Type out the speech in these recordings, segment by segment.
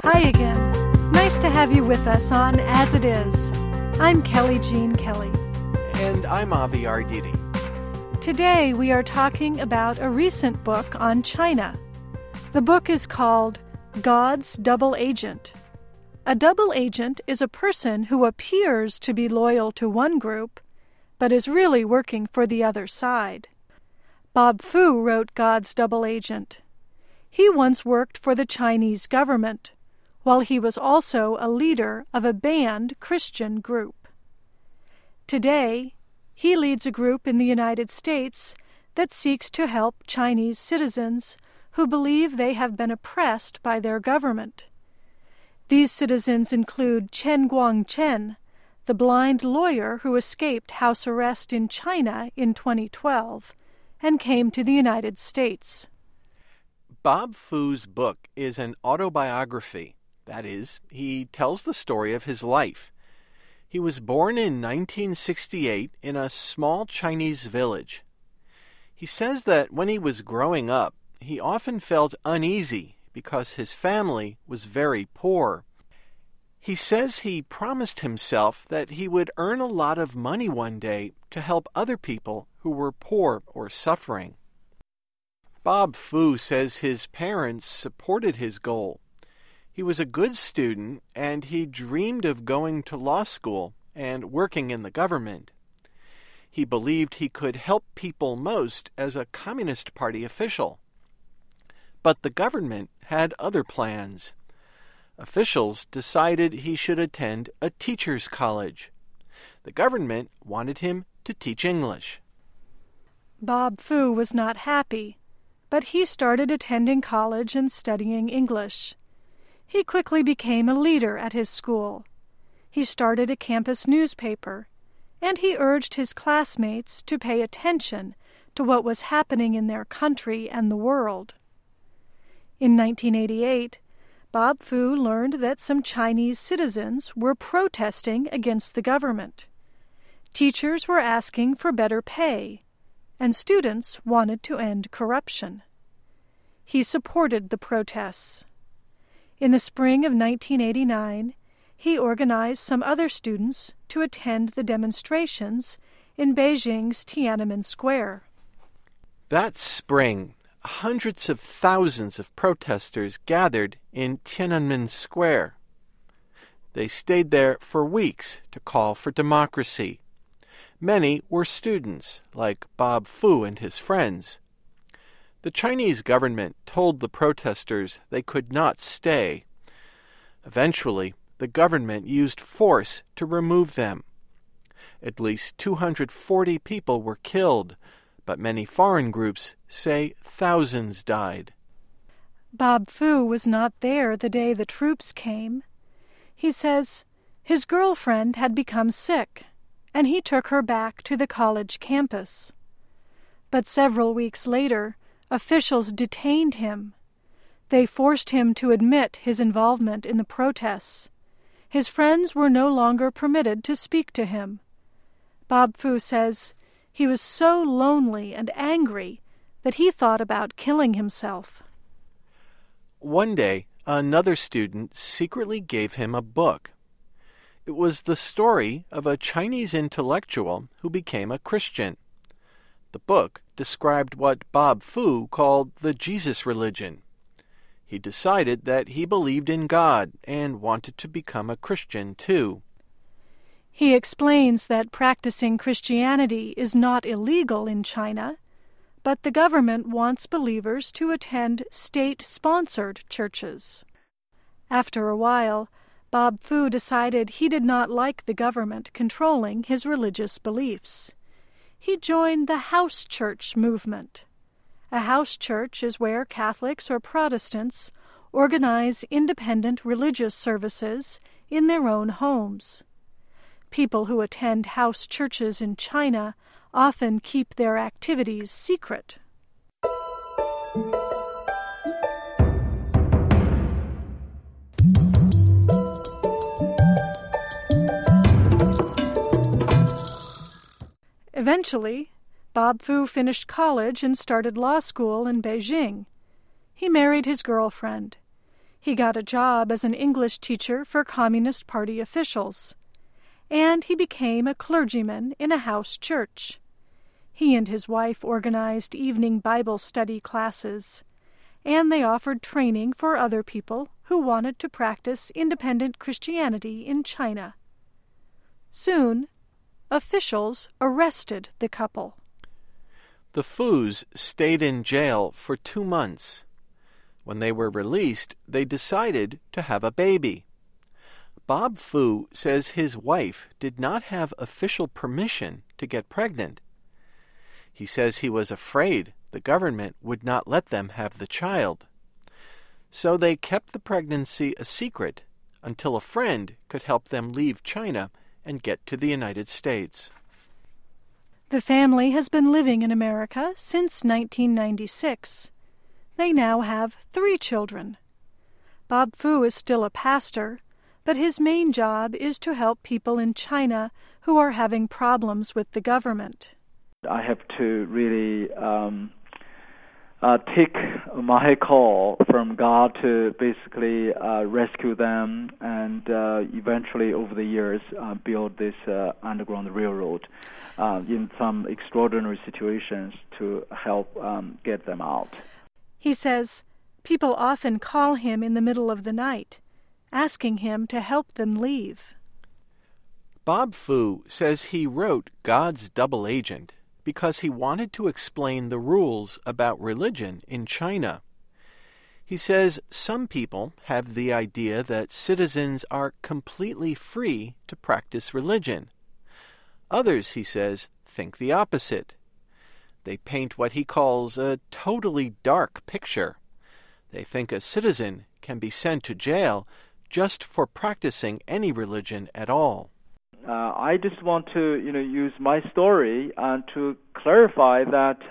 Hi again. Nice to have you with us on As It Is. I'm Kelly Jean Kelly. And I'm Avi Arditi. Today we are talking about a recent book on China. The book is called God's Double Agent. A double agent is a person who appears to be loyal to one group, but is really working for the other side. Bob Fu wrote God's Double Agent. He once worked for the Chinese government, while he was also a leader of a banned Christian group. Today, he leads a group in the United States that seeks to help Chinese citizens who believe they have been oppressed by their government. These citizens include Chen Guangchen, the blind lawyer who escaped house arrest in China in 2012 and came to the United States. Bob Fu's book is an autobiography. That is, he tells the story of his life. He was born in 1968 in a small Chinese village. He says that when he was growing up, he often felt uneasy because his family was very poor. He says he promised himself that he would earn a lot of money one day to help other people who were poor or suffering. Bob Fu says his parents supported his goal. He was a good student and he dreamed of going to law school and working in the government. He believed he could help people most as a Communist Party official. But the government had other plans. Officials decided he should attend a teacher's college. The government wanted him to teach English. Bob Fu was not happy, but he started attending college and studying English. He quickly became a leader at his school. He started a campus newspaper, and he urged his classmates to pay attention to what was happening in their country and the world. In 1988, Bob Fu learned that some Chinese citizens were protesting against the government. Teachers were asking for better pay, and students wanted to end corruption. He supported the protests. In the spring of 1989, he organized some other students to attend the demonstrations in Beijing's Tiananmen Square. That spring, hundreds of thousands of protesters gathered in Tiananmen Square. They stayed there for weeks to call for democracy. Many were students, like Bob Fu and his friends. The Chinese government told the protesters they could not stay. Eventually, the government used force to remove them. At least 240 people were killed, but many foreign groups say thousands died. Bob Fu was not there the day the troops came. He says his girlfriend had become sick, and he took her back to the college campus. But several weeks later, officials detained him. They forced him to admit his involvement in the protests. His friends were no longer permitted to speak to him. Bob Fu says he was so lonely and angry that he thought about killing himself. One day, another student secretly gave him a book. It was the story of a Chinese intellectual who became a Christian. The book described what Bob Fu called the Jesus religion. He decided that he believed in God and wanted to become a Christian too. He explains that practicing Christianity is not illegal in China, but the government wants believers to attend state-sponsored churches. After a while, Bob Fu decided he did not like the government controlling his religious beliefs. He joined the house church movement. A house church is where Catholics or Protestants organize independent religious services in their own homes. People who attend house churches in China often keep their activities secret. Eventually, Bob Fu finished college and started law school in Beijing. He married his girlfriend. He got a job as an English teacher for Communist Party officials, and he became a clergyman in a house church. He and his wife organized evening Bible study classes, and they offered training for other people who wanted to practice independent Christianity in China. Soon, officials arrested the couple. The Fus stayed in jail for 2 months. When they were released, they decided to have a baby. Bob Fu says his wife did not have official permission to get pregnant. He says he was afraid the government would not let them have the child. So they kept the pregnancy a secret until a friend could help them leave China and get to the United States. The family has been living in America since 1996. They now have 3 children. Bob Fu is still a pastor, but his main job is to help people in China who are having problems with the government. I have to really take my call from God to basically rescue them and eventually over the years build this underground railroad in some extraordinary situations to help get them out. He says people often call him in the middle of the night, asking him to help them leave. Bob Fu says he wrote God's Double Agent because he wanted to explain the rules about religion in China. He says some people have the idea that citizens are completely free to practice religion. Others, he says, think the opposite. They paint what he calls a totally dark picture. They think a citizen can be sent to jail just for practicing any religion at all. I just want to, use my story to clarify that,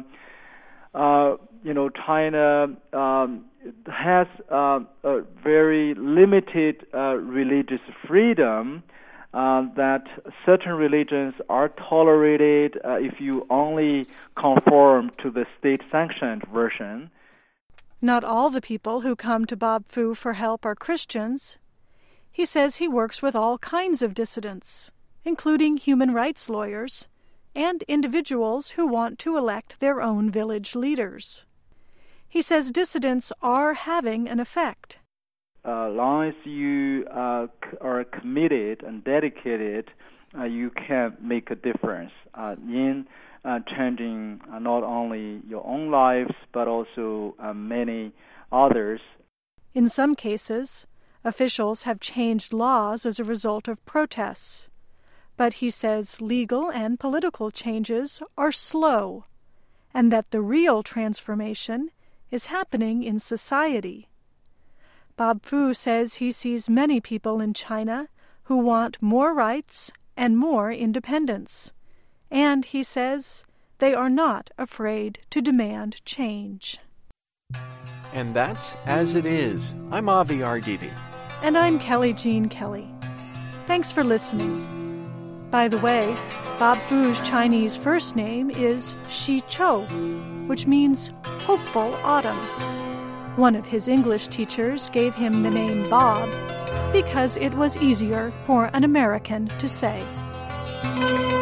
China has a very limited religious freedom. That certain religions are tolerated if you only conform to the state-sanctioned version. Not all the people who come to Bob Fu for help are Christians. He says he works with all kinds of dissidents, including human rights lawyers and individuals who want to elect their own village leaders. He says dissidents are having an effect. As long as you are committed and dedicated, you can make a difference in changing not only your own lives, but also many others. In some cases, officials have changed laws as a result of protests. But he says legal and political changes are slow, and that the real transformation is happening in society. Bob Fu says he sees many people in China who want more rights and more independence. And he says they are not afraid to demand change. And that's As It Is. I'm Avi Arditi. And I'm Kelly Jean Kelly. Thanks for listening. By the way, Bob Fu's Chinese first name is Shi Chou, which means hopeful autumn. One of his English teachers gave him the name Bob because it was easier for an American to say.